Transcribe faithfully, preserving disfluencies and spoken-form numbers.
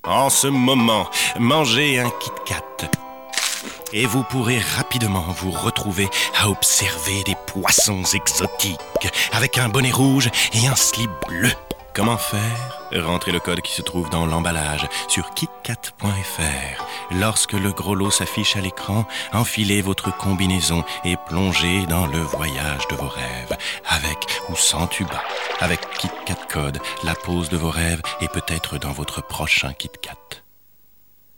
En ce moment, mangez un Kit Kat. Et vous pourrez rapidement vous retrouver à observer des poissons exotiques avec un bonnet rouge et un slip bleu. Comment faire? Rentrez le code qui se trouve dans l'emballage sur kitkat point f r. Lorsque le gros lot s'affiche à l'écran, enfilez votre combinaison et plongez dans le voyage de vos rêves. Avec ou sans tuba. Avec KitKat Code, la pause de vos rêves est peut-être dans votre prochain Kit Kat.